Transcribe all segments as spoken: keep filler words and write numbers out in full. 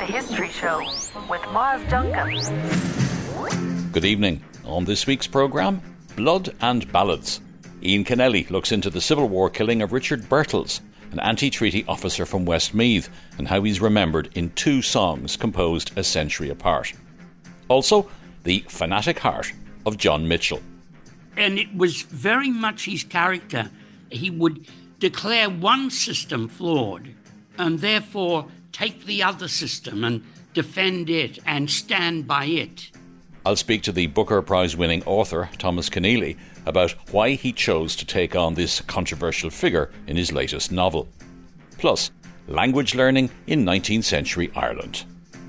The History Show with Miles Duncan. Good evening. On this week's programme, Blood and Ballads. Ian Kennelly looks into the Civil War killing of Richard Birtles, an anti-treaty officer from Westmeath, and how he's remembered in two songs composed a century apart. Also, the fanatic heart of John Mitchell. And it was very much his character. He would declare one system flawed and therefore take the other system and defend it and stand by it. I'll speak to the Booker Prize-winning author, Thomas Keneally, about why he chose to take on this controversial figure in his latest novel. Plus, language learning in nineteenth century Ireland.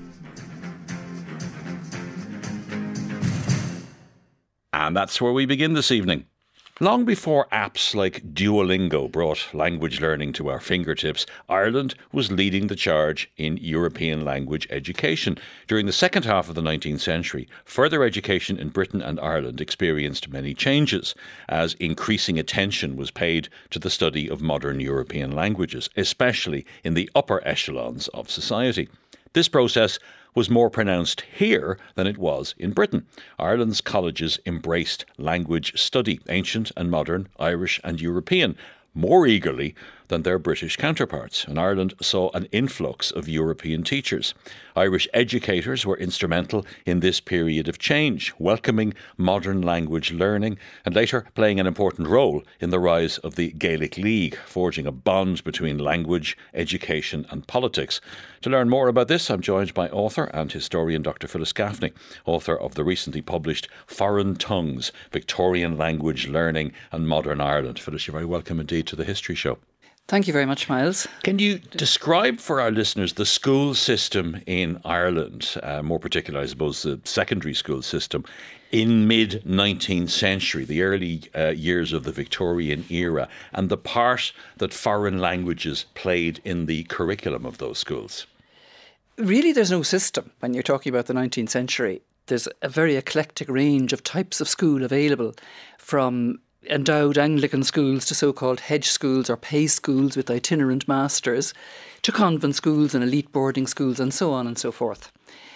And that's where we begin this evening. Long before apps like Duolingo brought language learning to our fingertips, Ireland was leading the charge in European language education. During the second half of the nineteenth century, further education in Britain and Ireland experienced many changes, as increasing attention was paid to the study of modern European languages, especially in the upper echelons of society. This process was more pronounced here than it was in Britain. Ireland's colleges embraced language study, ancient and modern, Irish and European, more eagerly than their British counterparts, and Ireland saw an influx of European teachers. Irish educators were instrumental in this period of change, welcoming modern language learning and later playing an important role in the rise of the Gaelic League, forging a bond between language, education and politics. To learn more about this, I'm joined by author and historian Doctor Phyllis Gaffney, author of the recently published Foreign Tongues, Victorian Language Learning and Modern Ireland. Phyllis, you're very welcome indeed to the History Show. Thank you very much, Miles. Can you describe for our listeners the school system in Ireland, uh, more particularly, I suppose, the secondary school system, in mid-nineteenth century, the early uh, years of the Victorian era, and the part that foreign languages played in the curriculum of those schools? Really, there's no system when you're talking about the nineteenth century. There's a very eclectic range of types of school available, from endowed Anglican schools to so-called hedge schools or pay schools with itinerant masters, to convent schools and elite boarding schools and so on and so forth.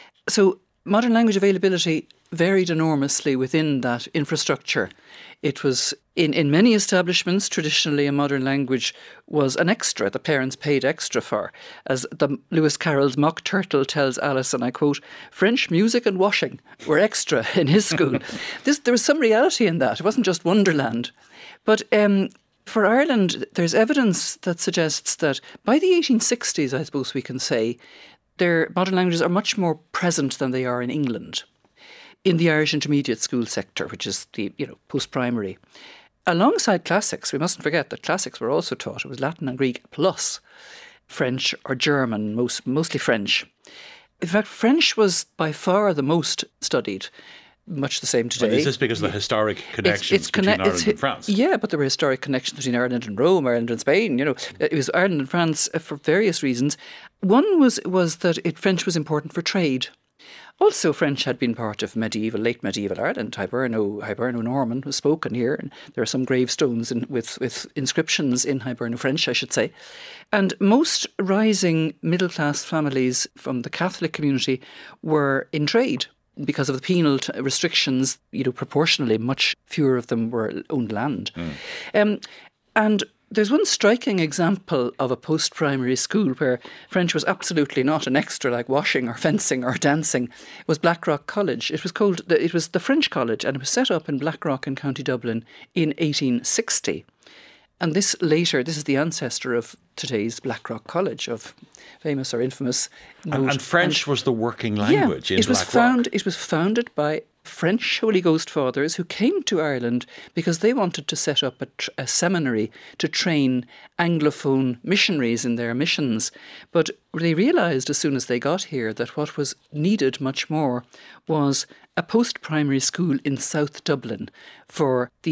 So modern language availability varied enormously within that infrastructure. It was, in, in many establishments, traditionally a modern language was an extra, the parents paid extra for. As the Lewis Carroll's Mock Turtle tells Alice, and I quote, French music and washing were extra in his school. this, there was some reality in that. It wasn't just Wonderland. But um, for Ireland, there's evidence that suggests that by the eighteen sixties, I suppose we can say, their modern languages are much more present than they are in England, in the Irish intermediate school sector, which is the, you know, post-primary. Alongside classics, we mustn't forget that classics were also taught. It was Latin and Greek plus French or German, most, mostly French. In fact, French was by far the most studied, much the same today. Well, is this because of the historic connections it's, it's between conne- Ireland and France? Yeah, but there were historic connections between Ireland and Rome, Ireland and Spain. You know, it was Ireland and France for various reasons. One was was that it, French was important for trade. Also, French had been part of medieval, late medieval Ireland. Hiberno, Hiberno Norman was spoken here, and there are some gravestones in, with, with inscriptions in Hiberno French, I should say. And most rising middle-class families from the Catholic community were in trade. Because of the penal t- restrictions, you know, proportionally, much fewer of them were owned land. Mm. Um, and there's one striking example of a post-primary school where French was absolutely not an extra like washing or fencing or dancing. It was Blackrock College. It was called, it was the French College, and it was set up in Blackrock in County Dublin in eighteen sixty. And this later, this is the ancestor of today's Blackrock College, of famous or infamous. And, and French and, was the working language yeah, in it was Blackrock. Found, it was founded by French Holy Ghost fathers who came to Ireland because they wanted to set up a, tr- a seminary to train Anglophone missionaries in their missions. But they realised as soon as they got here that what was needed much more was a post-primary school in South Dublin for the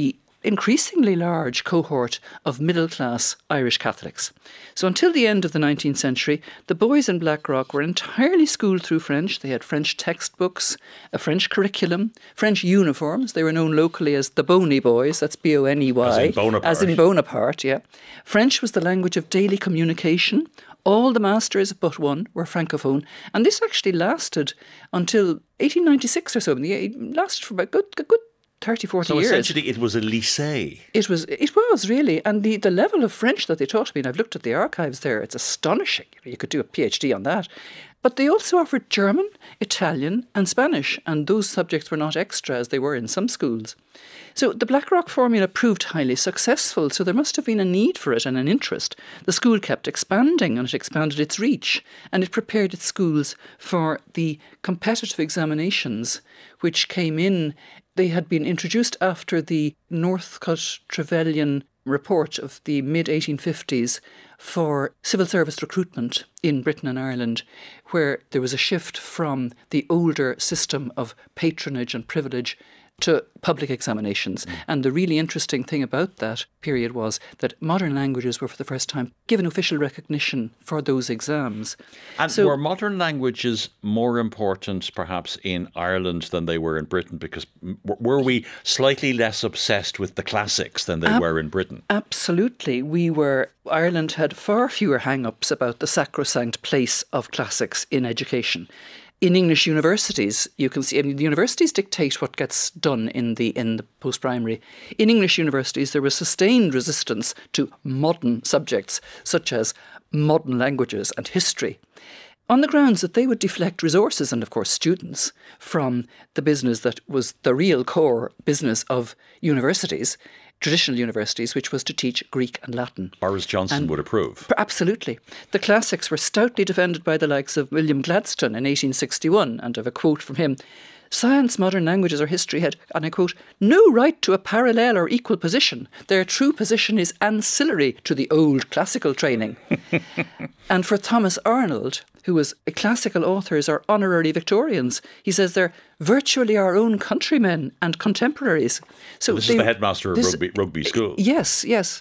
increasingly large cohort of middle-class Irish Catholics. So until the end of the nineteenth century, the boys in Blackrock were entirely schooled through French. They had French textbooks, a French curriculum, French uniforms. They were known locally as the Boney Boys, that's B O N E Y. As in Bonaparte. As in Bonaparte, yeah. French was the language of daily communication. All the masters but one were Francophone. And this actually lasted until eighteen ninety-six or so. It lasted for about a good, a good thirty, forty so years. So essentially it was a lycée. It was, it was really. And the, the level of French that they taught me, and I've looked at the archives there, it's astonishing. You could do a PhD on that. But they also offered German, Italian and Spanish, and those subjects were not extra as they were in some schools. So the Blackrock formula proved highly successful, so there must have been a need for it and an interest. The school kept expanding and it expanded its reach, and it prepared its schools for the competitive examinations which came in. They had been introduced after the Northcote-Trevelyan report of the mid eighteen fifties for civil service recruitment in Britain and Ireland, where there was a shift from the older system of patronage and privilege to public examinations. Mm. And the really interesting thing about that period was that modern languages were for the first time given official recognition for those exams. And so, were modern languages more important perhaps in Ireland than they were in Britain? Because were we slightly less obsessed with the classics than they ab- were in Britain? Absolutely. We were, Ireland had far fewer hang-ups about the sacrosanct place of classics in education. In English universities, you can see, I mean, the universities dictate what gets done in the in the post-primary. In English universities, there was sustained resistance to modern subjects, such as modern languages and history, on the grounds that they would deflect resources and, of course, students from the business that was the real core business of universities, traditional universities, which was to teach Greek and Latin. Boris Johnson and would approve. Absolutely. The classics were stoutly defended by the likes of William Gladstone in eighteen sixty-one, and I have a quote from him: "Science, modern languages or history had," and I quote, "no right to a parallel or equal position. Their true position is ancillary to the old classical training." And for Thomas Arnold, who was a classical authors or honorary Victorians, he says they're virtually our own countrymen and contemporaries. So this they, is the headmaster of this, rugby, rugby school. Yes, yes.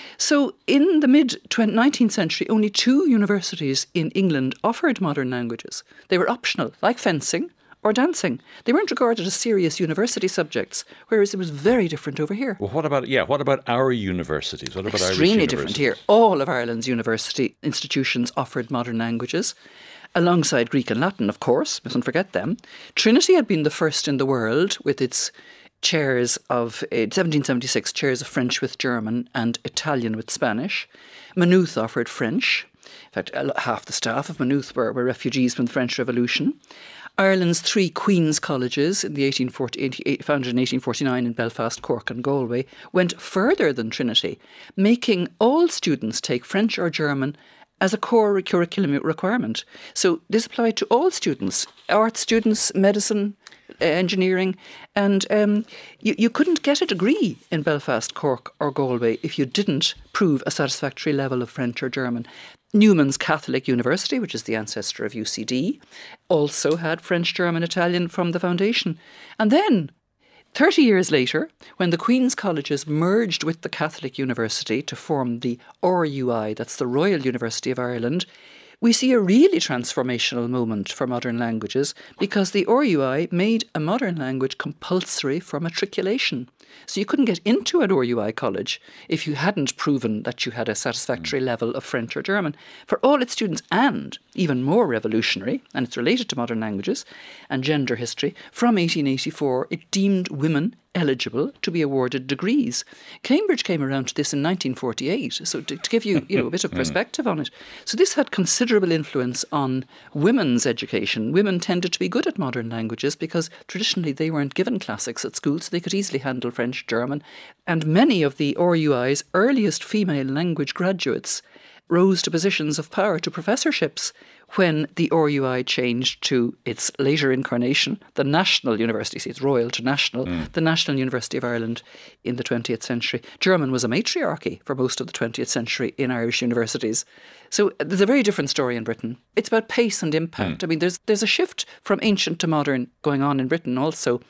So in the mid-nineteenth century, only two universities in England offered modern languages. They were optional, like fencing or dancing. They weren't regarded as serious university subjects, whereas it was very different over here. Well, what about, yeah, what about our universities? What about Extremely Irish different universities? here. All of Ireland's university institutions offered modern languages, alongside Greek and Latin, of course, mustn't forget them. Trinity had been the first in the world with its chairs of, uh, seventeen seventy-six, chairs of French with German and Italian with Spanish. Maynooth offered French. In fact, half the staff of Maynooth were, were refugees from the French Revolution. Ireland's three Queen's colleges, in the eighteen forty, founded in eighteen forty-nine in Belfast, Cork and Galway, went further than Trinity, making all students take French or German as a core curriculum requirement. So this applied to all students, art students, medicine, engineering, and um, you, you couldn't get a degree in Belfast, Cork or Galway if you didn't prove a satisfactory level of French or German. Newman's Catholic University, which is the ancestor of U C D, also had French, German, Italian from the foundation. And then, thirty years later, when the Queen's Colleges merged with the Catholic University to form the R U I, that's the Royal University of Ireland, we see a really transformational moment for modern languages because the R U I made a modern language compulsory for matriculation. So you couldn't get into an R U I college if you hadn't proven that you had a satisfactory level of French or German. For all its students, and even more revolutionary, and it's related to modern languages and gender history, from eighteen eighty-four it deemed women eligible to be awarded degrees. Cambridge came around to this in nineteen forty-eight, so to, to give you, you know, a bit of perspective on it. So this had considerable influence on women's education. Women tended to be good at modern languages because traditionally they weren't given classics at school, so they could easily handle French, German. And many of the R U I's earliest female language graduates rose to positions of power, to professorships, when the R U I changed to its later incarnation, the National University, see it's royal to national, mm. the National University of Ireland in the twentieth century. German was a matriarchy for most of the twentieth century in Irish universities. So there's a very different story in Britain. It's about pace and impact. Mm. I mean, there's there's a shift from ancient to modern going on in Britain also.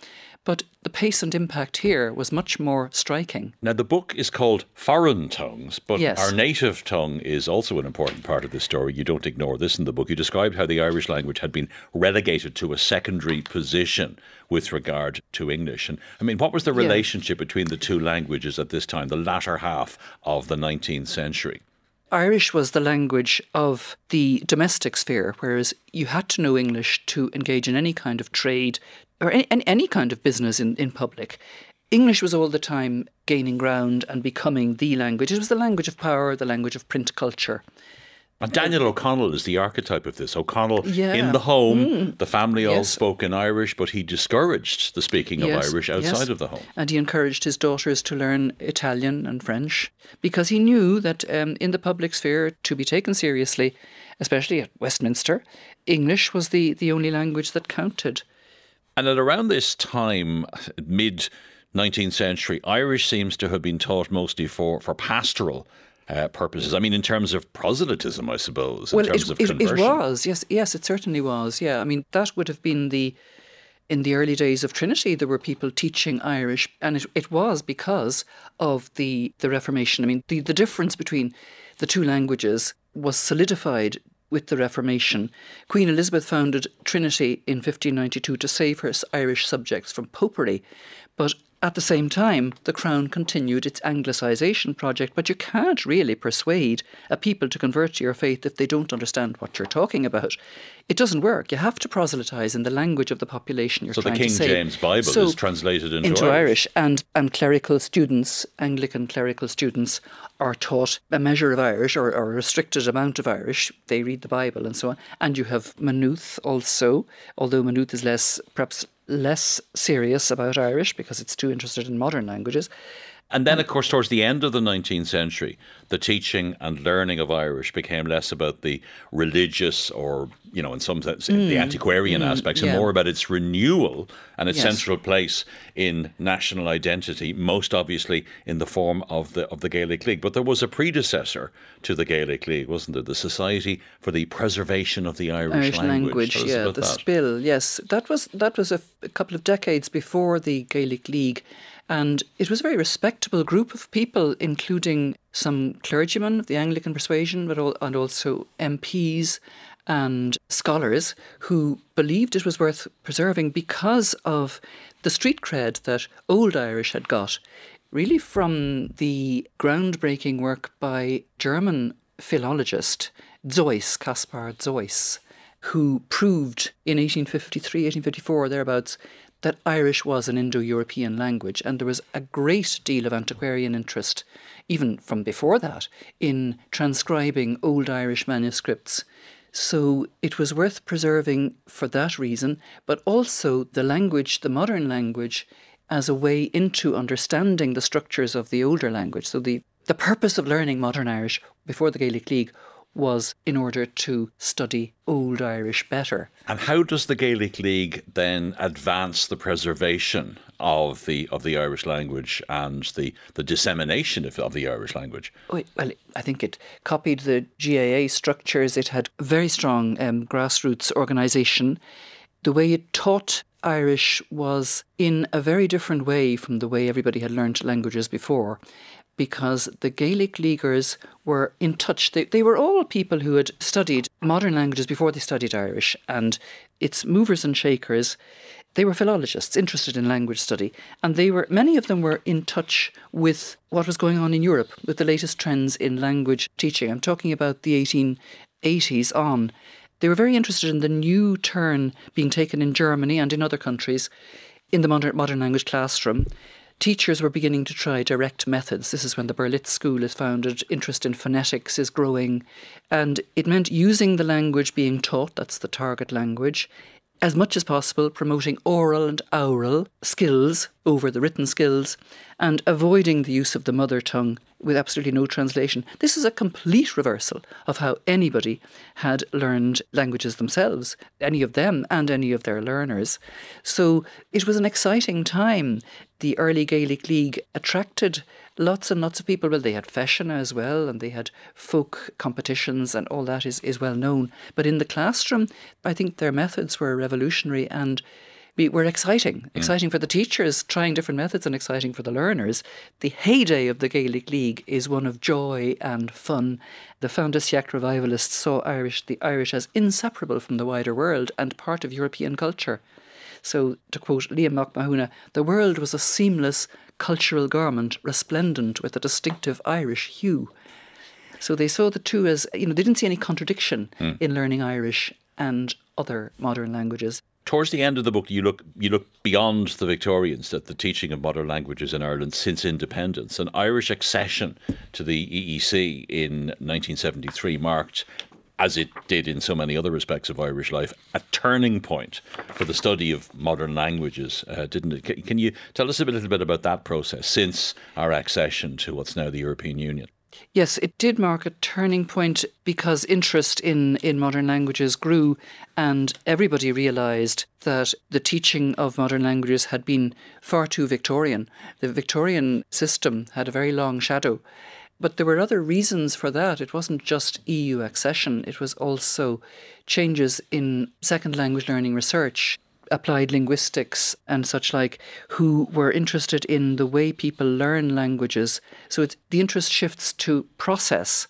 But the pace and impact here was much more striking. Now, the book is called Foreign Tongues, but Yes. our native tongue is also an important part of this story. You don't ignore this in the book. You described how the Irish language had been relegated to a secondary position with regard to English. And I mean, what was the Yeah. relationship between the two languages at this time, the latter half of the nineteenth century? Irish was the language of the domestic sphere, whereas you had to know English to engage in any kind of trade or any, any kind of business in, in public. English was all the time gaining ground and becoming the language. It was the language of power, the language of print culture. And Daniel O'Connell is the archetype of this. O'Connell, Yeah. in the home, the family all Yes. spoke in Irish, but he discouraged the speaking of Yes, Irish yes. outside of the home. And he encouraged his daughters to learn Italian and French because he knew that um, in the public sphere, to be taken seriously, especially at Westminster, English was the, the only language that counted. And at around this time, mid nineteenth century, Irish seems to have been taught mostly for, for pastoral uh, purposes. I mean, in terms of proselytism, I suppose, in Well, terms it, of it, conversion. it was, yes, yes, it certainly was. Yeah, I mean, that would have been the, in the early days of Trinity, there were people teaching Irish, and it, it was because of the, the Reformation. I mean, the, the difference between the two languages was solidified with the Reformation. Queen Elizabeth founded Trinity in fifteen ninety-two to save her Irish subjects from popery, but at the same time, the Crown continued its Anglicisation project, but you can't really persuade a people to convert to your faith if they don't understand what you're talking about. It doesn't work. You have to proselytise in the language of the population you're So the trying King to save. James Bible So, is translated into, into Irish. Irish, and and clerical students, Anglican clerical students, are taught a measure of Irish or, or a restricted amount of Irish. They read the Bible and so on. And you have Maynooth also, although Maynooth is less, perhaps less serious about Irish because it's too interested in modern languages. And then, of course, towards the end of the nineteenth century, the teaching and learning of Irish became less about the religious or, you know, in some sense, the antiquarian aspects, and yeah. more about its renewal and its Yes. central place in national identity, most obviously in the form of the of the Gaelic League. But there was a predecessor to the Gaelic League, wasn't there? The Society for the Preservation of the Irish, Irish language, Tell us yeah, about the that. Spill, yes. That was that was a, f- a couple of decades before the Gaelic League, and it was a very respectable group of people, including some clergymen of the Anglican persuasion, but al- and also M Ps and scholars who believed it was worth preserving because of the street cred that Old Irish had got, really from the groundbreaking work by German philologist Zeus, Caspar Zeus, who proved in eighteen fifty-three, eighteen fifty-four, thereabouts, that Irish was an Indo-European language, and there was a great deal of antiquarian interest, even from before that, in transcribing old Irish manuscripts. So it was worth preserving for that reason, but also the language, the modern language, as a way into understanding the structures of the older language. So the, the purpose of learning modern Irish before the Gaelic League was in order to study Old Irish better. And how does the Gaelic League then advance the preservation of the of the Irish language and the, the dissemination of, of the Irish language? Well, I think it copied the G A A structures. It had very strong um, grassroots organisation. The way it taught Irish was in a very different way from the way everybody had learned languages before, because the Gaelic Leaguers were in touch. They, they were all people who had studied modern languages before they studied Irish, and its movers and shakers, they were philologists interested in language study, and they were many of them were in touch with what was going on in Europe, with the latest trends in language teaching. I'm talking about the eighteen eighties on. They were very interested in the new turn being taken in Germany and in other countries in the modern, modern language classroom. Teachers were beginning to try direct methods. This is when the Berlitz School is founded. Interest in phonetics is growing. And it meant using the language being taught, that's the target language, as much as possible promoting oral and oral skills over the written skills and avoiding the use of the mother tongue with absolutely no translation. This is a complete reversal of how anybody had learned languages themselves, any of them and any of their learners. So it was an exciting time. The early Gaelic League attracted lots and lots of people. Well, they had Festina as well, and they had folk competitions, and all that is, is well known. But in the classroom, I think their methods were revolutionary, and we were exciting, exciting mm. for the teachers, trying different methods, and exciting for the learners. The heyday of the Gaelic League is one of joy and fun. The fin de siècle revivalists saw Irish, the Irish as inseparable from the wider world and part of European culture. So, to quote Liam McMahuna, the world was a seamless cultural garment, resplendent with a distinctive Irish hue. So they saw the two as, you know, they didn't see any contradiction mm. in learning Irish and other modern languages. Towards the end of the book, you look you look beyond the Victorians, at the teaching of modern languages in Ireland since independence. An Irish accession to the E E C in nineteen seventy-three marked, as it did in so many other respects of Irish life, a turning point for the study of modern languages, uh, didn't it? Can you tell us a little bit about that process since our accession to what's now the European Union? Yes, it did mark a turning point because interest in, in modern languages grew, and everybody realised that the teaching of modern languages had been far too Victorian. The Victorian system had a very long shadow. But there were other reasons for that. It wasn't just E U accession, it was also changes in second language learning research, applied linguistics and such like, who were interested in the way people learn languages. So it's, the interest shifts to process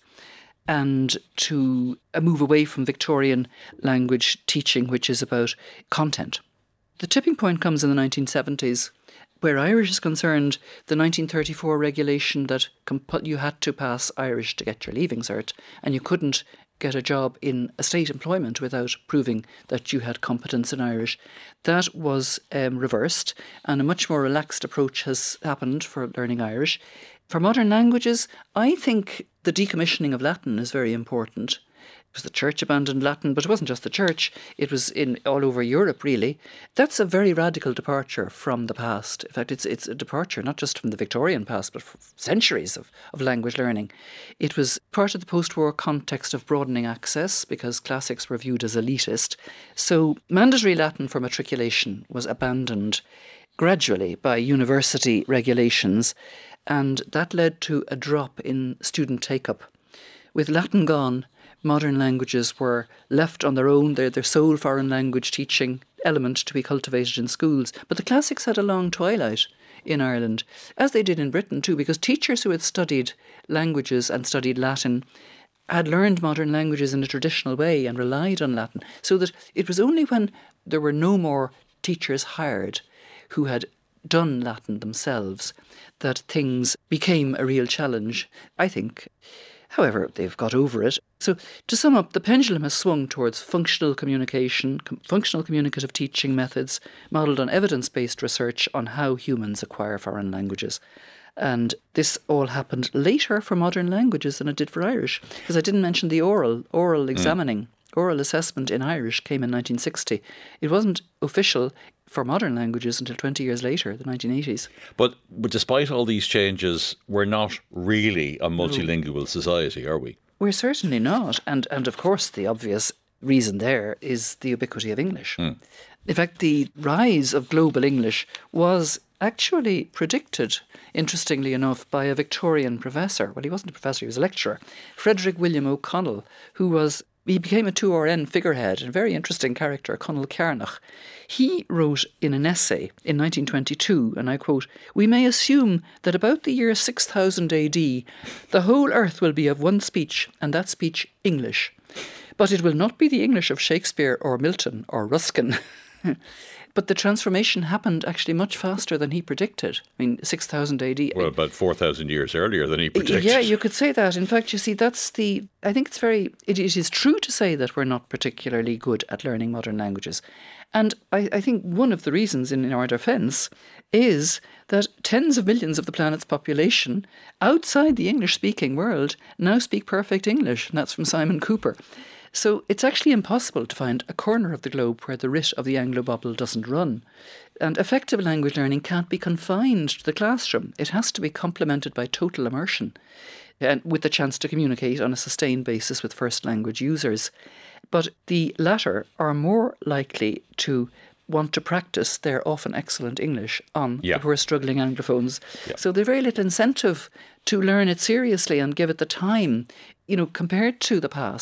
and to a move away from Victorian language teaching, which is about content. The tipping point comes in the nineteen seventies. Where Irish is concerned, the nineteen thirty-four regulation that comp- you had to pass Irish to get your Leaving Cert, and you couldn't get a job in a state employment without proving that you had competence in Irish, that was um, reversed, and a much more relaxed approach has happened for learning Irish. For modern languages, I think the decommissioning of Latin is very important. It was the church abandoned Latin, but it wasn't just the church. It was in all over Europe, really. That's a very radical departure from the past. In fact, it's it's a departure not just from the Victorian past, but from centuries of, of language learning. It was part of the post-war context of broadening access because classics were viewed as elitist. So mandatory Latin for matriculation was abandoned gradually by university regulations, and that led to a drop in student take-up. With Latin gone, modern languages were left on their own. They're their sole foreign language teaching element to be cultivated in schools. But the classics had a long twilight in Ireland, as they did in Britain too, because teachers who had studied languages and studied Latin had learned modern languages in a traditional way and relied on Latin. So that it was only when there were no more teachers hired who had done Latin themselves that things became a real challenge, I think. However, they've got over it. So to sum up, the pendulum has swung towards functional communication, com- functional communicative teaching methods modelled on evidence-based research on how humans acquire foreign languages. And this all happened later for modern languages than it did for Irish, because I didn't mention the oral, oral examining. Mm. Oral assessment in Irish came in nineteen sixty. It wasn't official for modern languages until twenty years later, the nineteen eighties. But, but despite all these changes, we're not really a multilingual no. society, are we? We're certainly not. And, and of course, the obvious reason there is the ubiquity of English. Mm. In fact, the rise of global English was actually predicted, interestingly enough, by a Victorian professor. Well, he wasn't a professor, he was a lecturer, Frederick William O'Connell, who was He became a two R N figurehead, a very interesting character, Conall Cearnach. He wrote in an essay in nineteen twenty-two, and I quote, "We may assume that about the year six thousand A D, the whole earth will be of one speech, and that speech English. But it will not be the English of Shakespeare or Milton or Ruskin." But the transformation happened actually much faster than he predicted. I mean, six thousand A D. Well, about four thousand years earlier than he predicted. Yeah, you could say that. In fact, you see, that's the... I think it's very... It, it is true to say that we're not particularly good at learning modern languages. And I, I think one of the reasons in, in our defence is that tens of millions of the planet's population outside the English-speaking world now speak perfect English. And that's from Simon Cooper. So it's actually impossible to find a corner of the globe where the writ of the Anglo bubble doesn't run. And effective language learning can't be confined to the classroom. It has to be complemented by total immersion, and with the chance to communicate on a sustained basis with first language users. But the latter are more likely to want to practice their often excellent English on yeah. the poor struggling Anglophones. Yeah. So there's very little incentive to learn it seriously and give it the time, you know, compared to the past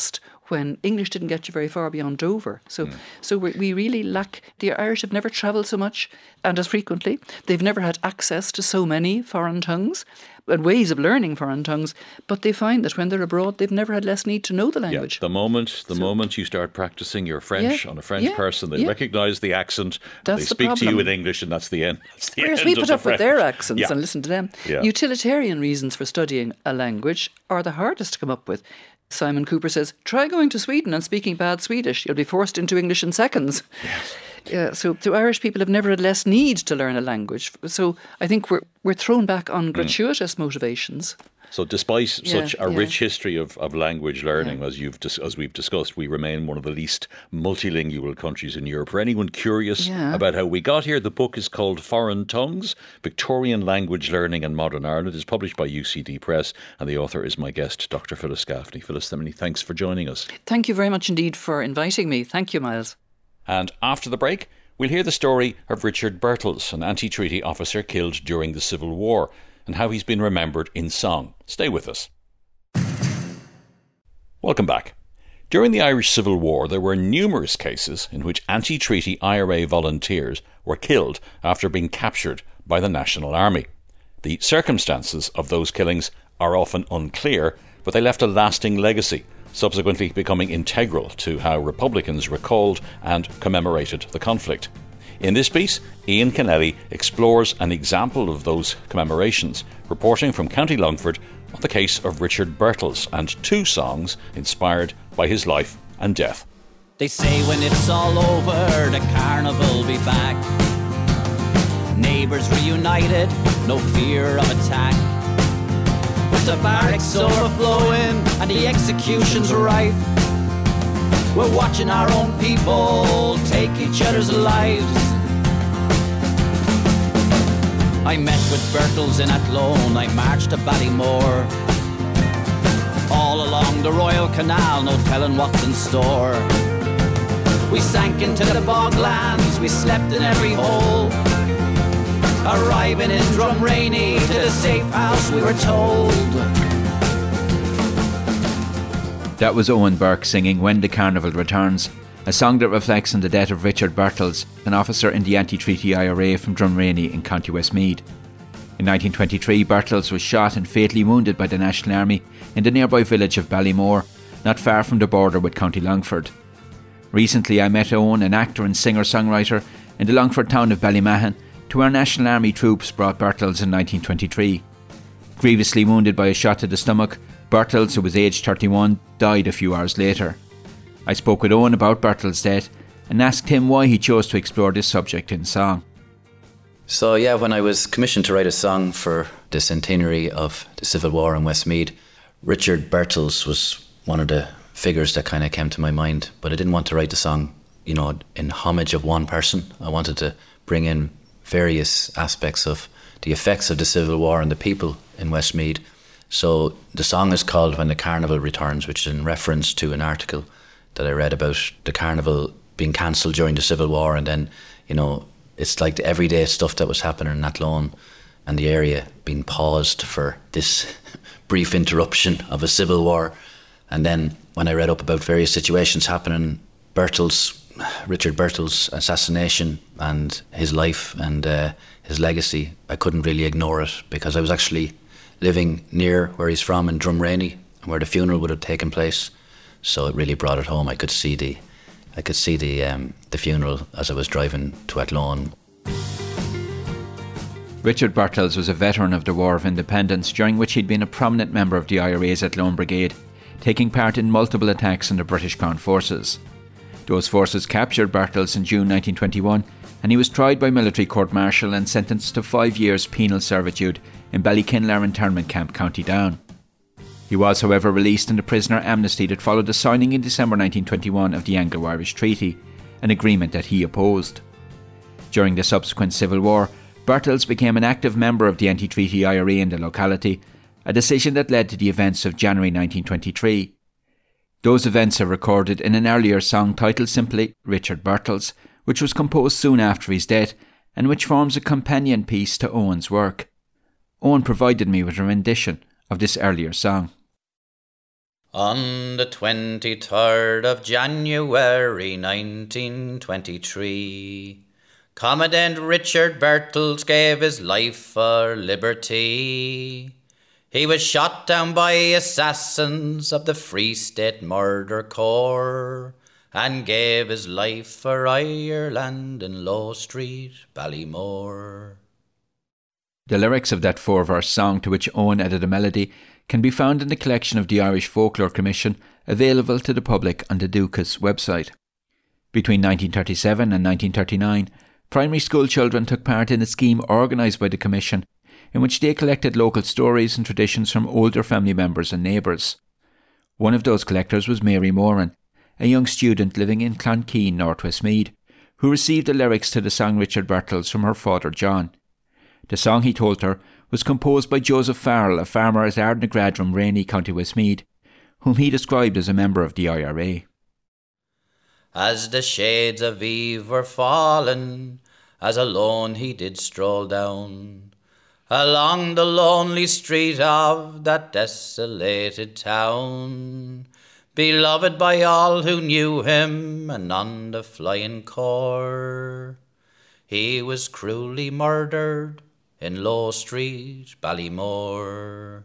when English didn't get you very far beyond Dover. So, Mm. so we, we really lack. The Irish have never travelled so much and as frequently. They've never had access to so many foreign tongues and ways of learning foreign tongues. But they find that when they're abroad, they've never had less need to know the language. Yeah, the moment, the So- moment you start practicing your French Yeah, on a French yeah, person, they yeah. recognise the accent. That's they the speak to you problem. in English, and that's the end. That's the Whereas end we of put the up with French. their accents Yeah. and listen to them. Yeah. Utilitarian reasons for studying a language are the hardest to come up with. Simon Cooper says, try going to Sweden and speaking bad Swedish. You'll be forced into English in seconds. Yes. Yeah, so, so Irish people have never had less need to learn a language. So I think we're we're thrown back on gratuitous mm. motivations. So despite Yeah, such a yeah. rich history of, of language learning, Yeah. as you've dis- as we've discussed, we remain one of the least multilingual countries in Europe. For anyone curious Yeah. about how we got here, the book is called Foreign Tongues, Victorian Language Learning in Modern Ireland. It's published by U C D Press, and the author is my guest, Doctor Phyllis Gaffney. Phyllis, many thanks for joining us. Thank you very much indeed for inviting me. Thank you, Miles. And after the break, we'll hear the story of Richard Birtles, an anti-treaty officer killed during the Civil War, and how he's been remembered in song. Stay with us. Welcome back. During the Irish Civil War, there were numerous cases in which anti-treaty I R A volunteers were killed after being captured by the National Army. The circumstances of those killings are often unclear, but they left a lasting legacy, subsequently becoming integral to how Republicans recalled and commemorated the conflict. In this piece, Ian Kennelly explores an example of those commemorations, reporting from County Longford on the case of Richard Birtles and two songs inspired by his life and death. They say when it's all over, the carnival will be back. Neighbours reunited, no fear of attack. With the barracks overflowing and the executions rife, we're watching our own people take each other's lives. I met with Birtles in Athlone, I marched to Ballymore. All along the Royal Canal, no telling what's in store. We sank into the boglands, we slept in every hole. Arriving in Drumrainey to the safe house we were told. That was Owen Burke singing When the Carnival Returns, a song that reflects on the death of Richard Birtles, an officer in the anti-treaty I R A from Drumrainey in County Westmeath. In nineteen twenty-three, Birtles was shot and fatally wounded by the National Army in the nearby village of Ballymore, not far from the border with County Longford. Recently I met Owen, an actor and singer-songwriter, in the Longford town of Ballymahon, to where National Army troops brought Birtles in nineteen twenty-three. Grievously wounded by a shot to the stomach, Birtles, who was aged thirty-one, died a few hours later. I spoke with Owen about Birtles' death and asked him why he chose to explore this subject in song. So yeah, when I was commissioned to write a song for the centenary of the Civil War in Westmeath, Richard Birtles was one of the figures that kind of came to my mind. But I didn't want to write the song, you know, in homage of one person. I wanted to bring in various aspects of the effects of the Civil War on the people in Westmeath. So the song is called When the Carnival Returns, which is in reference to an article that I read about the carnival being cancelled during the Civil War, and then, you know, it's like the everyday stuff that was happening in Athlone and the area being paused for this brief interruption of a civil war. And then when I read up about various situations happening, Birtles, Richard Birtles' assassination and his life and uh, his legacy, I couldn't really ignore it, because I was actually living near where he's from in Drumrainey, where the funeral would have taken place. So it really brought it home. I could see the, I could see the um, the funeral as I was driving to Athlone. Richard Birtles was a veteran of the War of Independence, during which he'd been a prominent member of the I R A's Athlone Brigade, taking part in multiple attacks on the British Crown forces. Those forces captured Birtles in June nineteen twenty-one, and he was tried by military court-martial and sentenced to five years penal servitude in Ballykinlar internment camp, County Down. He was, however, released in the prisoner amnesty that followed the signing in December nineteen twenty-one of the Anglo-Irish Treaty, an agreement that he opposed. During the subsequent Civil War, Birtles became an active member of the anti-treaty I R A in the locality, a decision that led to the events of January nineteen twenty-three. Those events are recorded in an earlier song titled simply Richard Birtles, which was composed soon after his death and which forms a companion piece to Owen's work. Owen provided me with a rendition of this earlier song. On the twenty-third of January nineteen twenty-three, Commandant Richard Bertels gave his life for liberty. He was shot down by assassins of the Free State Murder Corps and gave his life for Ireland in Low Street, Ballymore. The lyrics of that four-verse song, to which Owen added a melody, can be found in the collection of the Irish Folklore Commission, available to the public on the Dúchas website. Between nineteen thirty-seven and nineteen thirty-nine, primary school children took part in a scheme organised by the Commission, in which they collected local stories and traditions from older family members and neighbours. One of those collectors was Mary Moran, a young student living in Clonkeene, North Westmeath, who received the lyrics to the song Richard Bertels from her father John. The song, he told her, was composed by Joseph Farrell, a farmer at Ardnagradrum, Rainey, County Westmeath, whom he described as a member of the I R A. As the shades of eve were fallen, as alone he did stroll down, along the lonely street of that desolated town, beloved by all who knew him, and on the flying core, he was cruelly murdered in Low Street, Ballymore.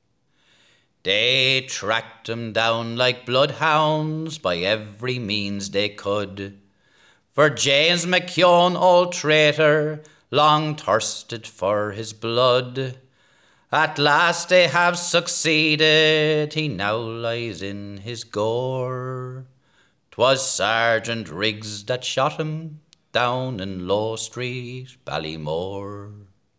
They tracked him down like bloodhounds by every means they could, for James McKeown, old traitor, long thirsted for his blood. At last they have succeeded, he now lies in his gore. 'Twas Sergeant Riggs that shot him down in Low Street, Ballymore.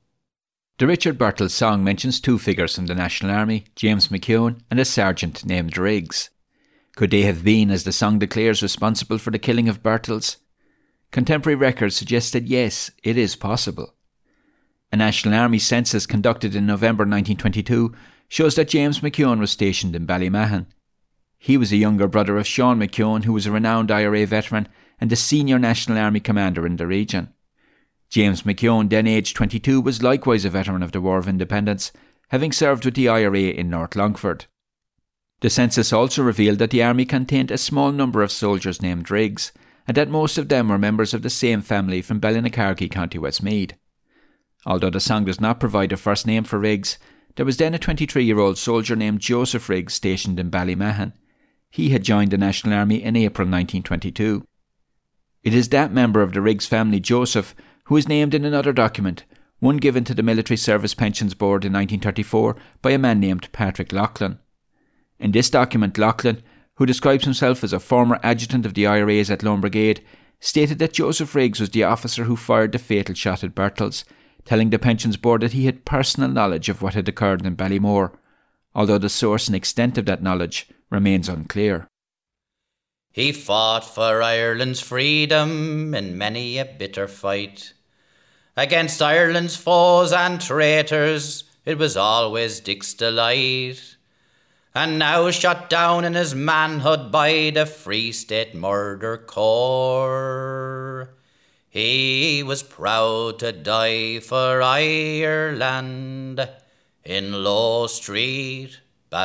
The Richard Bertels song mentions two figures from the National Army, James McKeown and a sergeant named Riggs. Could they have been, as the song declares, responsible for the killing of Bertels? Contemporary records suggest that yes, it is possible. A National Army census conducted in November nineteen twenty-two shows that James McKeown was stationed in Ballymahan. He was a younger brother of Sean McKeown, who was a renowned I R A veteran and the senior National Army commander in the region. James McKeown, then aged twenty-two, was likewise a veteran of the War of Independence, having served with the I R A in North Longford. The census also revealed that the army contained a small number of soldiers named Riggs, and that most of them were members of the same family from Ballynacargy, County Westmeath. Although the song does not provide a first name for Riggs, there was then a twenty-three-year-old soldier named Joseph Riggs stationed in Ballymahan. He had joined the National Army in April nineteen twenty-two. It is that member of the Riggs family, Joseph, who is named in another document, one given to the Military Service Pensions Board in nineteen thirty-four by a man named Patrick Loughlin. In this document, Loughlin, who describes himself as a former adjutant of the I R A's Athlone Brigade, stated that Joseph Riggs was the officer who fired the fatal shot at Bertels, telling the Pensions Board that he had personal knowledge of what had occurred in Ballymore, although the source and extent of that knowledge remains unclear. He fought for Ireland's freedom in many a bitter fight. Against Ireland's foes and traitors, it was always Dick's delight. And now shot down in his manhood by the Free State Murder Corps, he was proud to die for Ireland in Low Street,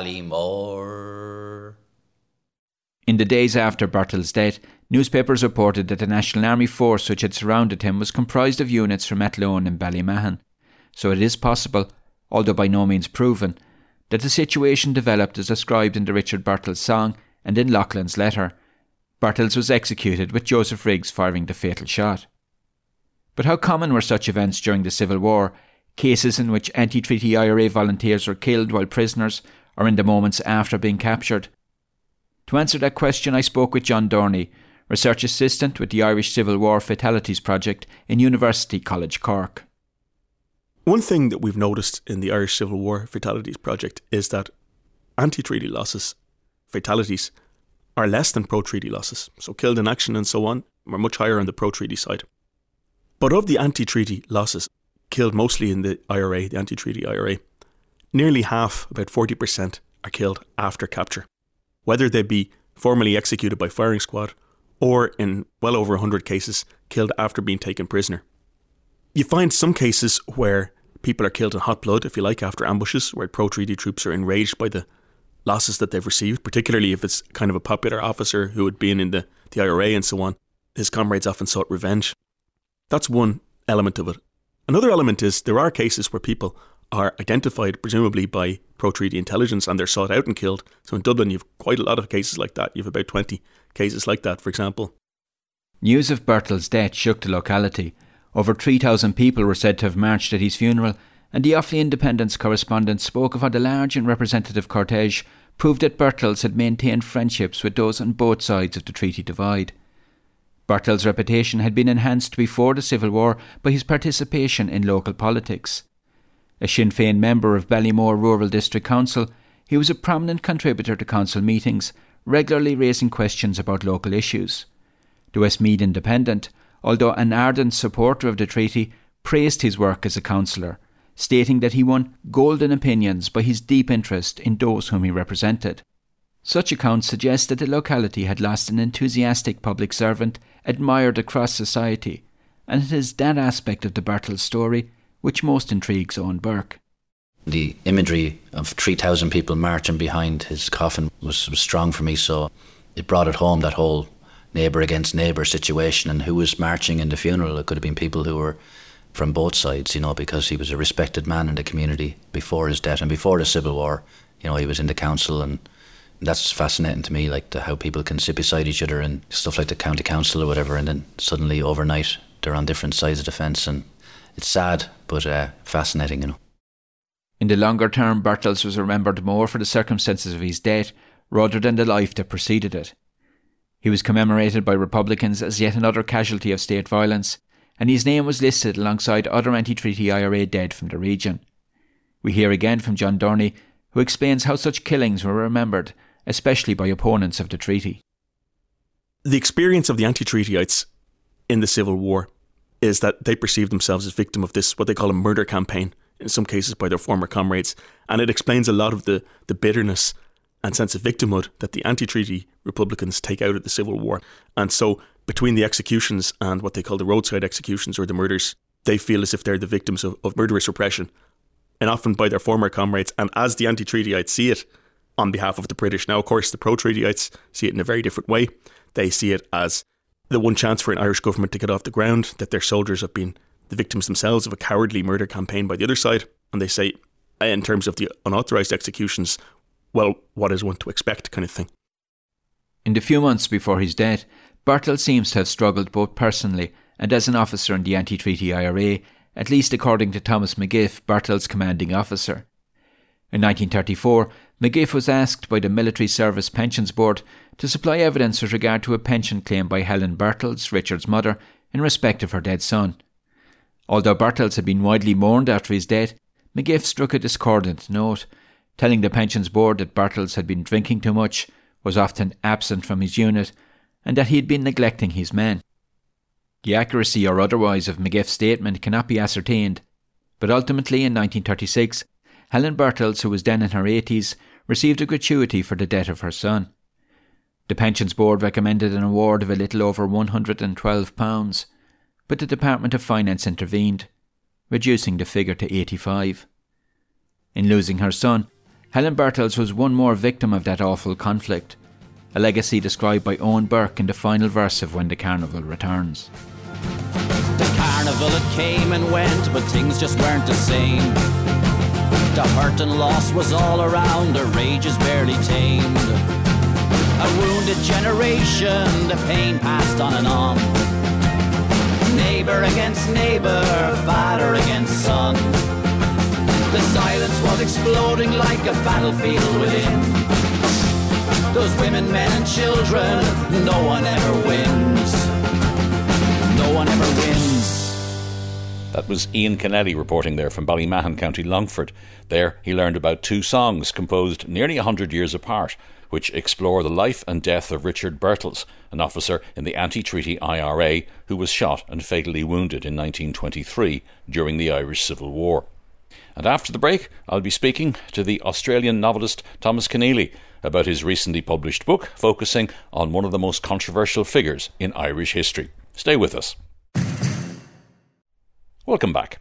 Ballymore. In the days after Bertels' death, newspapers reported that the National Army force which had surrounded him was comprised of units from Athlone and Ballymahan. So it is possible, although by no means proven, that the situation developed as described in the Richard Bertels song and in Loughlin's letter. Bertels was executed with Joseph Riggs firing the fatal shot. But how common were such events during the Civil War, cases in which anti-treaty I R A volunteers were killed while prisoners or in the moments after being captured? To answer that question, I spoke with John Dorney, research assistant with the Irish Civil War Fatalities Project in University College Cork. One thing that we've noticed in the Irish Civil War Fatalities Project is that anti-treaty losses, fatalities, are less than pro-treaty losses. So killed in action and so on are much higher on the pro-treaty side. But of the anti-treaty losses, killed mostly in the I R A, the anti-treaty I R A, nearly half, about forty percent, are killed after capture, whether they be formally executed by firing squad or, in well over one hundred cases, killed after being taken prisoner. You find some cases where people are killed in hot blood, if you like, after ambushes, where pro-treaty troops are enraged by the losses that they've received, particularly if it's kind of a popular officer who had been in the, the I R A and so on. His comrades often sought revenge. That's one element of it. Another element is there are cases where people are identified, presumably by pro-treaty intelligence, and they're sought out and killed. So in Dublin, you've quite a lot of cases like that. You've about twenty cases like that, for example. News of Bertel's death shook the locality. Over three thousand people were said to have marched at his funeral, and the Offaly Independent's correspondent spoke of how the large and representative cortege proved that Bertels had maintained friendships with those on both sides of the treaty divide. Bertels' reputation had been enhanced before the Civil War by his participation in local politics. A Sinn Féin member of Ballymore Rural District Council, he was a prominent contributor to council meetings, regularly raising questions about local issues. The Westmeath Independent, although an ardent supporter of the treaty, praised his work as a councillor, stating that he won golden opinions by his deep interest in those whom he represented. Such accounts suggest that the locality had lost an enthusiastic public servant admired across society, and it is that aspect of the Bertels story which most intrigues Owen Burke. The imagery of three thousand people marching behind his coffin was, was strong for me, so it brought it home, that whole neighbour against neighbour situation, and who was marching in the funeral. It could have been people who were from both sides, you know, because he was a respected man in the community before his death and before the Civil War. You know, he was in the council, and that's fascinating to me, like the, how people can sit beside each other and stuff like the county council or whatever, and then suddenly overnight they're on different sides of the fence, and it's sad, but uh, fascinating, you know. In the longer term, Bertels was remembered more for the circumstances of his death rather than the life that preceded it. He was commemorated by Republicans as yet another casualty of state violence, and his name was listed alongside other anti-treaty I R A dead from the region. We hear again from John Dorney, who explains how such killings were remembered, especially by opponents of the treaty. The experience of the anti-treatyites in the Civil War is that they perceive themselves as victim of this, what they call a murder campaign, in some cases by their former comrades, and it explains a lot of the, the bitterness and sense of victimhood that the anti-treaty Republicans take out of the Civil War. And so between the executions and what they call the roadside executions or the murders, they feel as if they're the victims of, of murderous repression, and often by their former comrades, and as the anti-treatyites see it on behalf of the British. Now, of course, the pro-treatyites see it in a very different way. They see it as the one chance for an Irish government to get off the ground, that their soldiers have been the victims themselves of a cowardly murder campaign by the other side. And they say, in terms of the unauthorised executions, well, what is one to expect, kind of thing. In the few months before his death, Bertels seems to have struggled both personally and as an officer in the anti-treaty I R A, at least according to Thomas McGiff, Bertels' commanding officer. In nineteen thirty-four, McGiff was asked by the Military Service Pensions Board to supply evidence with regard to a pension claim by Helen Bertels, Richard's mother, in respect of her dead son. Although Bertels had been widely mourned after his death, McGiff struck a discordant note, telling the Pensions Board that Bertels had been drinking too much, was often absent from his unit, and that he had been neglecting his men. The accuracy or otherwise of McGiff's statement cannot be ascertained, but ultimately in nineteen thirty-six, Helen Bertels, who was then in her eighties, received a gratuity for the death of her son. The Pensions Board recommended an award of a little over one hundred twelve pounds, but the Department of Finance intervened, reducing the figure to eighty-five. In losing her son, Helen Bertels was one more victim of that awful conflict, a legacy described by Owen Burke in the final verse of When the Carnival Returns. The carnival, it came and went, but things just weren't the same. The hurt and loss was all around, the rage is barely tamed. A wounded generation, the pain passed on and on. Neighbour against neighbour, father against son. The silence was exploding like a battlefield within. Those women, men and children, no one ever wins. No one ever wins. That was Ian Kennelly reporting there from Ballymahon, County Longford. There he learned about two songs composed nearly a hundred years apart, which explore the life and death of Richard Bertels, an officer in the anti-treaty I R A who was shot and fatally wounded in nineteen twenty-three during the Irish Civil War. And after the break, I'll be speaking to the Australian novelist Thomas Keneally about his recently published book focusing on one of the most controversial figures in Irish history. Stay with us. Welcome back.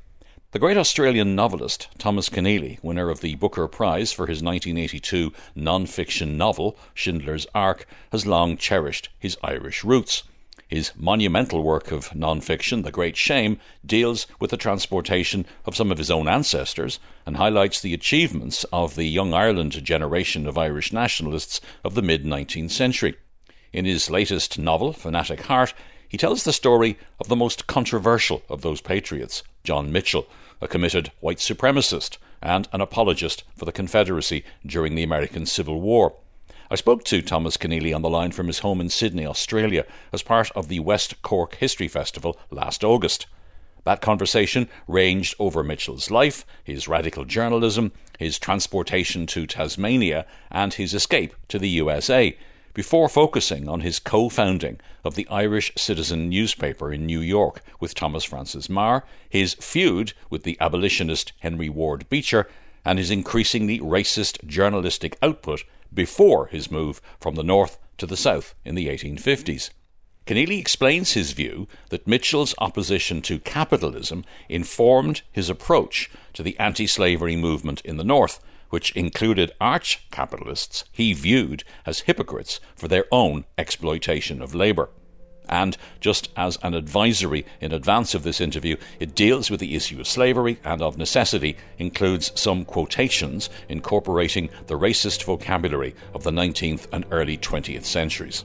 The great Australian novelist Thomas Keneally, winner of the Booker Prize for his nineteen eighty-two non-fiction novel Schindler's Ark, has long cherished his Irish roots. His monumental work of non-fiction, The Great Shame, deals with the transportation of some of his own ancestors and highlights the achievements of the Young Ireland generation of Irish nationalists of the mid-nineteenth century. In his latest novel, Fanatic Heart, he tells the story of the most controversial of those patriots, John Mitchell, a committed white supremacist and an apologist for the Confederacy during the American Civil War. I spoke to Thomas Keneally on the line from his home in Sydney, Australia, as part of the West Cork History Festival last August. That conversation ranged over Mitchell's life, his radical journalism, his transportation to Tasmania, and his escape to the U S A, before focusing on his co-founding of the Irish Citizen newspaper in New York with Thomas Francis Meagher, his feud with the abolitionist Henry Ward Beecher, and his increasingly racist journalistic output before his move from the north to the south in the eighteen fifties. Keneally explains his view that Mitchell's opposition to capitalism informed his approach to the anti-slavery movement in the north, which included arch-capitalists he viewed as hypocrites for their own exploitation of labour. And just as an advisory in advance of this interview, it deals with the issue of slavery and of necessity includes some quotations incorporating the racist vocabulary of the nineteenth and early twentieth centuries.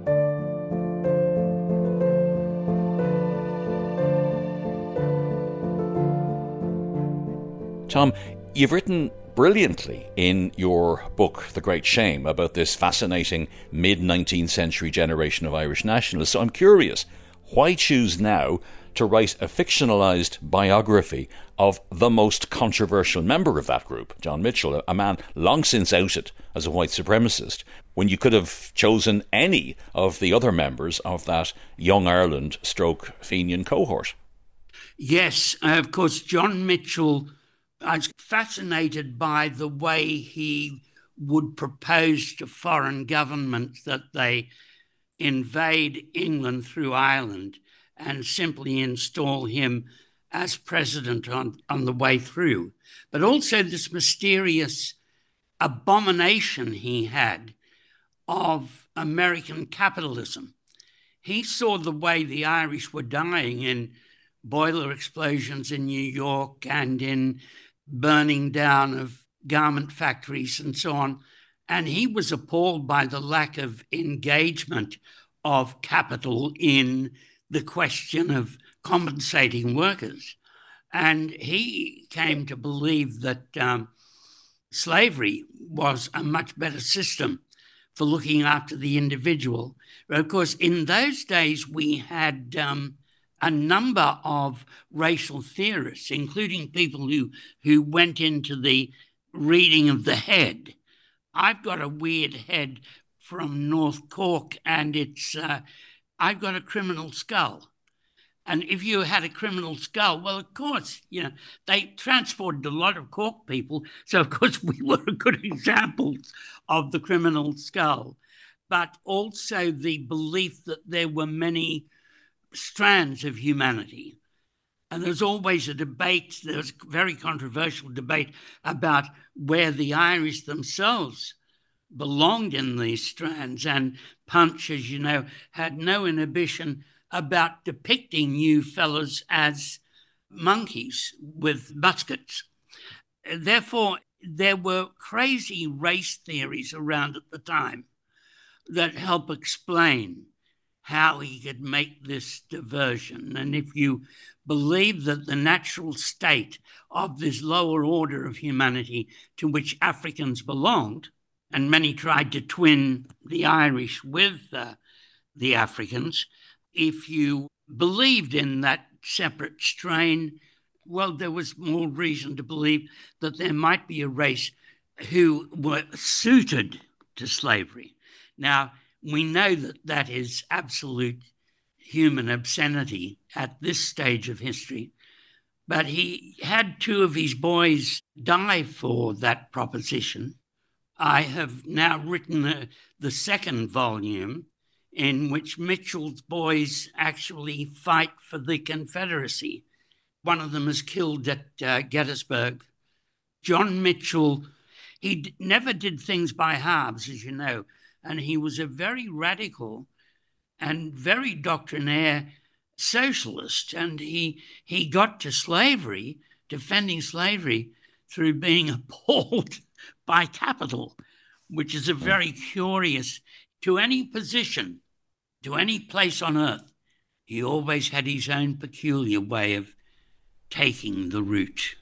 Tom, you've written brilliantly in your book, The Great Shame, about this fascinating mid-nineteenth century generation of Irish nationalists. So I'm curious, why choose now to write a fictionalised biography of the most controversial member of that group, John Mitchell, a man long since outed as a white supremacist, when you could have chosen any of the other members of that Young Ireland stroke Fenian cohort? Yes, uh, of course, John Mitchell, I was fascinated by the way he would propose to foreign governments that they invade England through Ireland and simply install him as president on, on the way through. But also this mysterious abomination he had of American capitalism. He saw the way the Irish were dying in boiler explosions in New York and in burning down of garment factories and so on. And he was appalled by the lack of engagement of capital in the question of compensating workers. And he came to believe that um, slavery was a much better system for looking after the individual. But of course, in those days, we had um, a number of racial theorists, including people who, who went into the reading of the head. I've got a weird head from North Cork, and it's uh, I've got a criminal skull. And if you had a criminal skull, well, of course, you know, they transported a lot of Cork people, so of course we were good examples of the criminal skull. But also the belief that there were many strands of humanity. And there's always a debate, there's a very controversial debate about where the Irish themselves belonged in these strands. And Punch, as you know, had no inhibition about depicting you fellas as monkeys with muskets. Therefore, there were crazy race theories around at the time that help explain how he could make this diversion. And if you believe that the natural state of this lower order of humanity to which Africans belonged, and many tried to twin the Irish with uh, the Africans, if you believed in that separate strain, well, there was more reason to believe that there might be a race who were suited to slavery. Now, we know that that is absolute human obscenity at this stage of history, but he had two of his boys die for that proposition. I have now written a, the second volume in which Mitchell's boys actually fight for the Confederacy One of them is killed at uh, Gettysburg. John Mitchell, he d- never did things by halves, as you know, and he was a very radical and very doctrinaire socialist, and he he got to slavery, defending slavery, through being appalled by capital, which is a very curious, to any position, to any place on earth, he always had his own peculiar way of taking the route.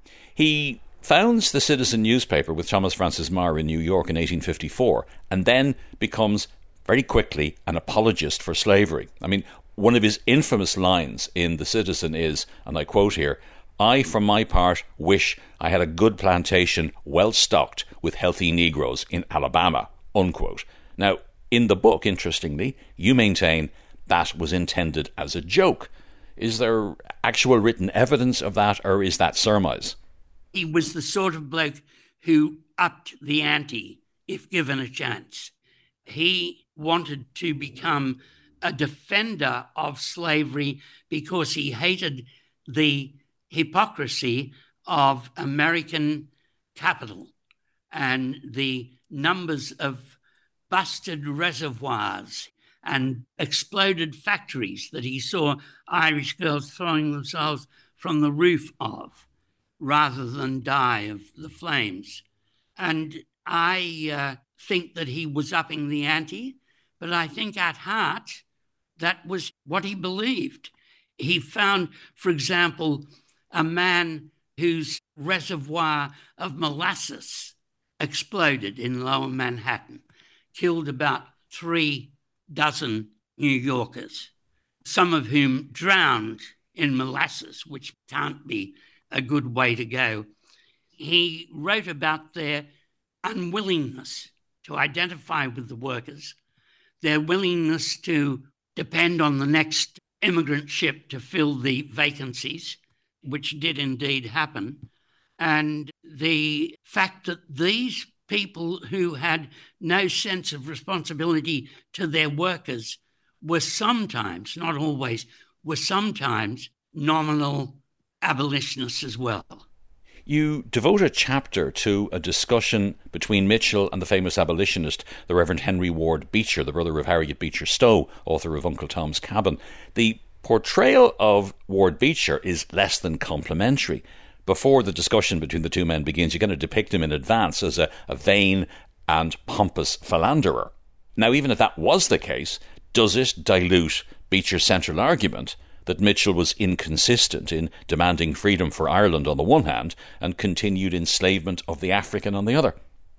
He founds the Citizen newspaper with Thomas Francis Meagher in New York in eighteen fifty-four, and then becomes very quickly an apologist for slavery. I mean, one of his infamous lines in the Citizen is, and I quote here, "I, for my part, wish I had a good plantation well stocked with healthy Negroes in Alabama," unquote. Now, in the book, interestingly, you maintain that was intended as a joke. Is there actual written evidence of that, or is that surmise? He was the sort of bloke who upped the ante if given a chance. He wanted to become a defender of slavery because he hated the hypocrisy of American capital and the numbers of busted reservoirs and exploded factories that he saw Irish girls throwing themselves from the roof of, rather than die of the flames. And I uh, think that he was upping the ante, but I think at heart that was what he believed. He found, for example, a man whose reservoir of molasses exploded in Lower Manhattan, killed about three dozen New Yorkers, some of whom drowned in molasses, which can't be a good way to go. He wrote about their unwillingness to identify with the workers, their willingness to depend on the next immigrant ship to fill the vacancies, which did indeed happen, and the fact that these people who had no sense of responsibility to their workers were sometimes, not always, were sometimes nominal abolitionists as well. You devote a chapter to a discussion between Mitchell and the famous abolitionist, the Reverend Henry Ward Beecher, the brother of Harriet Beecher Stowe, author of Uncle Tom's Cabin. The portrayal of Ward Beecher is less than complimentary. Before the discussion between the two men begins, you're going to depict him in advance as a, a vain and pompous philanderer. Now, even if that was the case, does it dilute Beecher's central argument that Mitchell was inconsistent in demanding freedom for Ireland on the one hand and continued enslavement of the African on the other?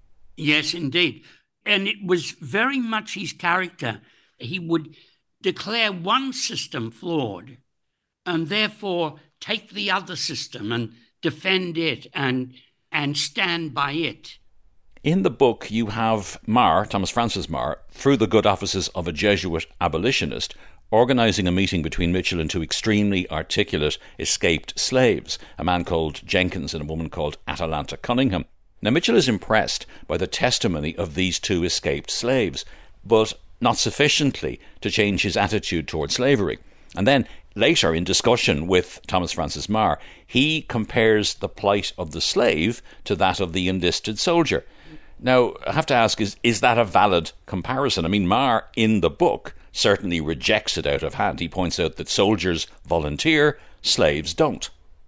Yes, indeed. And it was very much his character. He would declare one system flawed and therefore take the other system and defend it and and stand by it. In the book, you have Meagher, Thomas Francis Meagher, through the good offices of a Jesuit abolitionist, organising a meeting between Mitchell and two extremely articulate escaped slaves, a man called Jenkins and a woman called Atalanta Cunningham. Now, Mitchell is impressed by the testimony of these two escaped slaves, but not sufficiently to change his attitude toward slavery. And then, later, in discussion with Thomas Francis Meagher, he compares the plight of the slave to that of the enlisted soldier. Now, I have to ask, is, is that a valid comparison? I mean, Meagher, in the book, certainly rejects it out of hand. He points out that soldiers volunteer, slaves don't.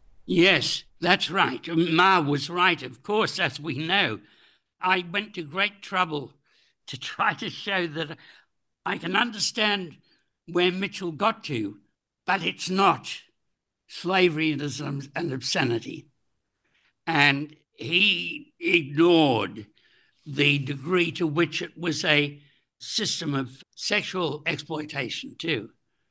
Yes, that's right. Meagher was right, of course, as we know. I went to great trouble to try to show that I can understand where Mitchell got to, but it's not. Slavery is an obscenity. And he ignored the degree to which it was a system of sexual exploitation too.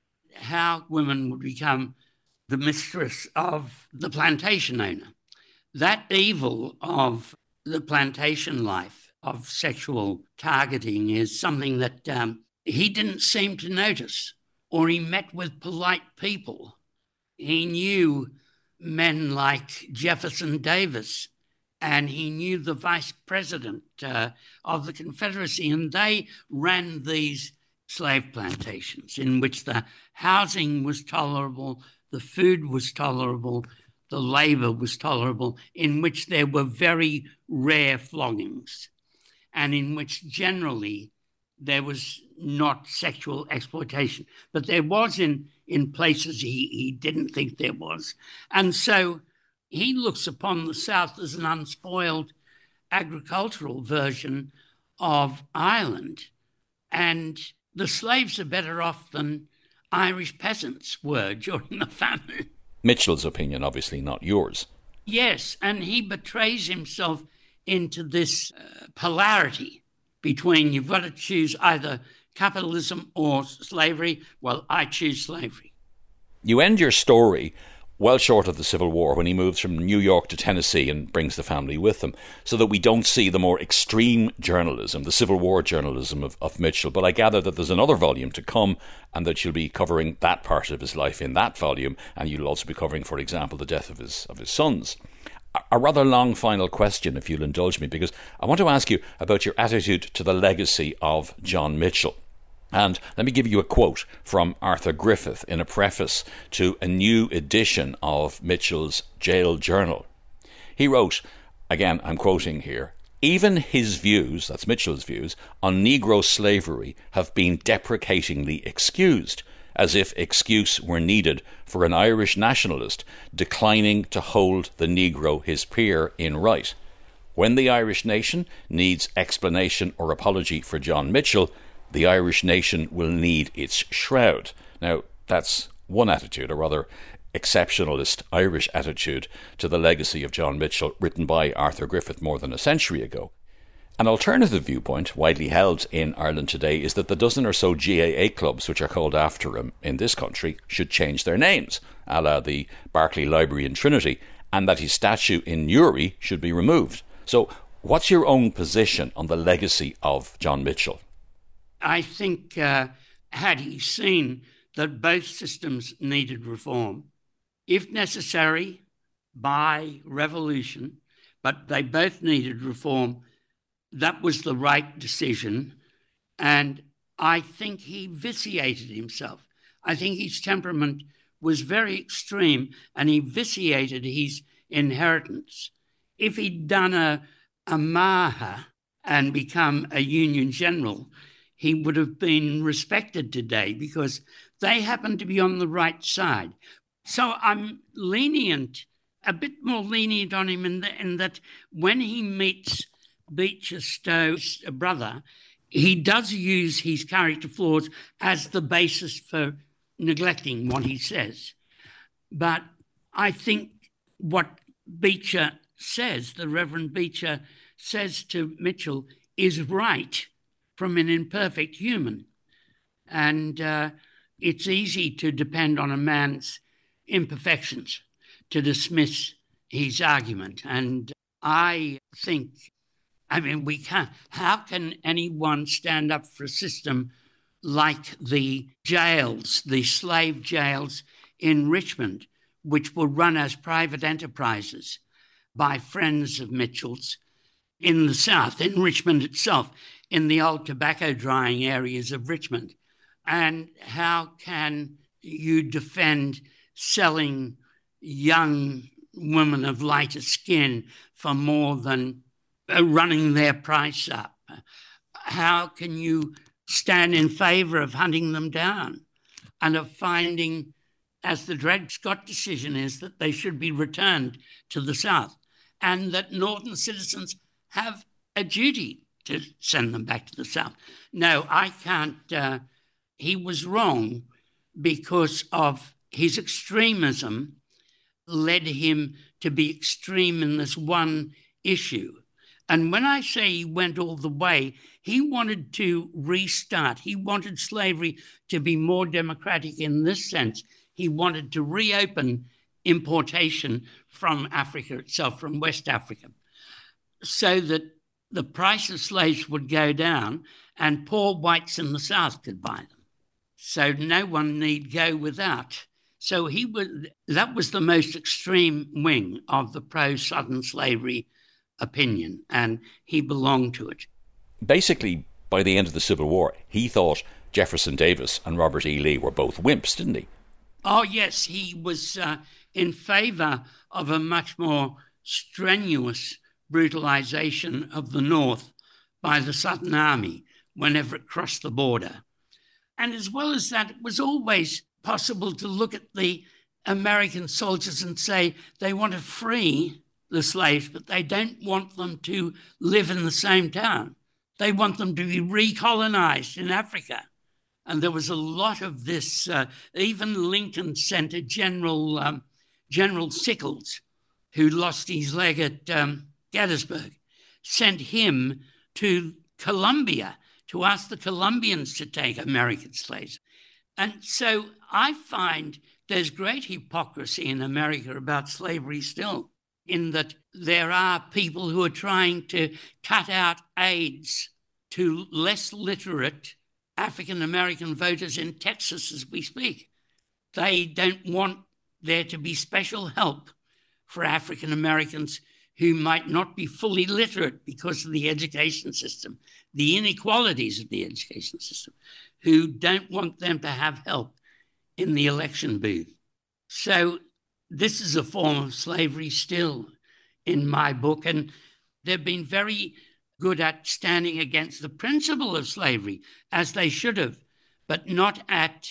How women would become the mistress of the plantation owner. That evil of the plantation life, of sexual targeting, is something that um, he didn't seem to notice, or he met with polite people. He knew men like Jefferson Davis, and he knew the vice president uh, of the Confederacy, and they ran these slave plantations in which the housing was tolerable, the food was tolerable, the labour was tolerable, in which there were very rare floggings, and in which generally there was not sexual exploitation. But there was in, in places he, he didn't think there was. And so he looks upon the South as an unspoiled agricultural version of Ireland. And the slaves are better off than Irish peasants were during the famine. Mitchell's opinion, obviously, not yours. Yes, and he betrays himself into this uh, polarity between you've got to choose either capitalism or slavery. Well, I choose slavery. You end your story well short of the Civil War when he moves from New York to Tennessee and brings the family with him, so that we don't see the more extreme journalism, the Civil War journalism of, of Mitchell. But I gather that there's another volume to come and that you'll be covering that part of his life in that volume, and you'll also be covering, for example, the death of his of his sons. A rather long final question, if you'll indulge me, because I want to ask you about your attitude to the legacy of John Mitchell. And let me give you a quote from Arthur Griffith in a preface to a new edition of Mitchell's Jail Journal. He wrote, again, I'm quoting here, "Even his views," that's Mitchell's views, "on Negro slavery have been deprecatingly excused, as if excuse were needed for an Irish nationalist declining to hold the Negro his peer in right. When the Irish nation needs explanation or apology for John Mitchell, the Irish nation will need its shroud." Now, that's one attitude, a rather exceptionalist Irish attitude to the legacy of John Mitchell, written by Arthur Griffith more than a century ago. An alternative viewpoint, widely held in Ireland today, is that the dozen or so G A A clubs which are called after him in this country should change their names, a la the Berkeley Library in Trinity, and that his statue in Newry should be removed. So, what's your own position on the legacy of John Mitchell? I think uh, had he seen that both systems needed reform, if necessary, by revolution, but they both needed reform, that was the right decision. And I think he vitiated himself. I think his temperament was very extreme and he vitiated his inheritance. If he'd done a, a Maha and become a Union General, he would have been respected today because they happen to be on the right side. So I'm lenient, a bit more lenient on him in, the, in that when he meets Beecher Stowe's brother, he does use his character flaws as the basis for neglecting what he says. But I think what Beecher says, the Reverend Beecher says to Mitchell, is right from an imperfect human. And uh, it's easy to depend on a man's imperfections to dismiss his argument. And I think, I mean, we can't, how can anyone stand up for a system like the jails, the slave jails in Richmond, which were run as private enterprises by friends of Mitchell's in the South, in Richmond itself, in the old tobacco drying areas of Richmond? And how can you defend selling young women of lighter skin for more than uh, running their price up? How can you stand in favour of hunting them down and of finding, as the Dred Scott decision is, that they should be returned to the South and that Northern citizens have a duty to send them back to the South? No, I can't. Uh, he was wrong because of his extremism led him to be extreme in this one issue. And when I say he went all the way, he wanted to restart. He wanted slavery to be more democratic in this sense. He wanted to reopen importation from Africa itself, from West Africa, so that the price of slaves would go down and poor whites in the South could buy them. So no one need go without. So he was, that was the most extreme wing of the pro-Southern slavery opinion, and he belonged to it. Basically, by the end of the Civil War, he thought Jefferson Davis and Robert E. Lee were both wimps, didn't he? Oh, yes, he was uh, in favour of a much more strenuous brutalisation of the North by the Southern Army whenever it crossed the border. And as well as that, it was always possible to look at the American soldiers and say they want to free the slaves, but they don't want them to live in the same town. They want them to be recolonised in Africa. And there was a lot of this. Uh, even Lincoln sent a General, um, General Sickles, who lost his leg at um, Gettysburg, sent him to Colombia to ask the Colombians to take American slaves. And so I find there's great hypocrisy in America about slavery still, in that there are people who are trying to cut out aids to less literate African-American voters in Texas as we speak. They don't want there to be special help for African-Americans who might not be fully literate because of the education system, the inequalities of the education system, who don't want them to have help in the election booth. So this is a form of slavery still in my book, and they've been very good at standing against the principle of slavery, as they should have, but not at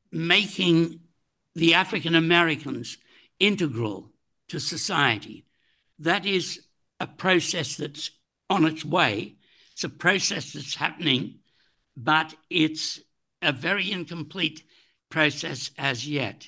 making the African Americans integral to society. That is a process that's on its way. It's a process that's happening, but it's a very incomplete process as yet.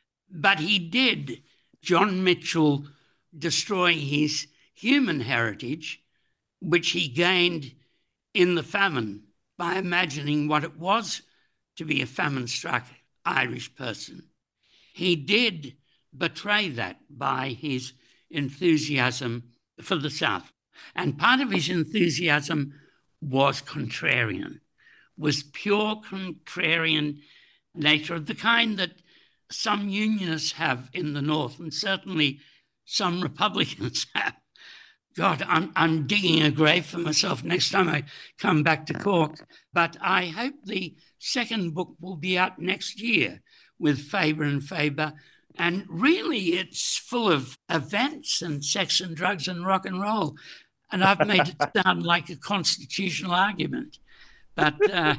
But he did, John Mitchell, destroy his human heritage, which he gained in the famine by imagining what it was to be a famine-struck Irish person. He did betray that by his enthusiasm for the South. And part of his enthusiasm was contrarian, was pure contrarian nature, of the kind that some Unionists have in the North, and certainly some Republicans have. God, I'm, I'm digging a grave for myself next time I come back to Cork. But I hope the second book will be out next year with Faber and Faber. And really, it's full of events and sex and drugs and rock and roll. And I've made it sound like a constitutional argument. But uh...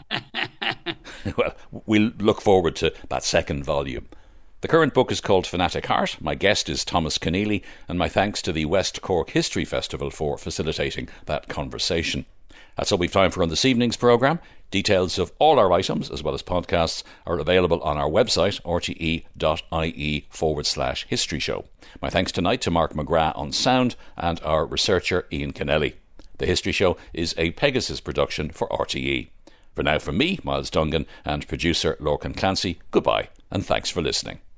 well, we'll look forward to that second volume. The current book is called Fanatic Heart. My guest is Thomas Keneally, and my thanks to the West Cork History Festival for facilitating that conversation. That's all we've time for on this evening's programme. Details of all our items, as well as podcasts, are available on our website, rte.ie forward slash history show. My thanks tonight to Mark McGrath on sound and our researcher Ian Keneally. The History Show is a Pegasus production for R T E. For now, from me, Miles Dungan, and producer Lorcan Clancy, goodbye and thanks for listening.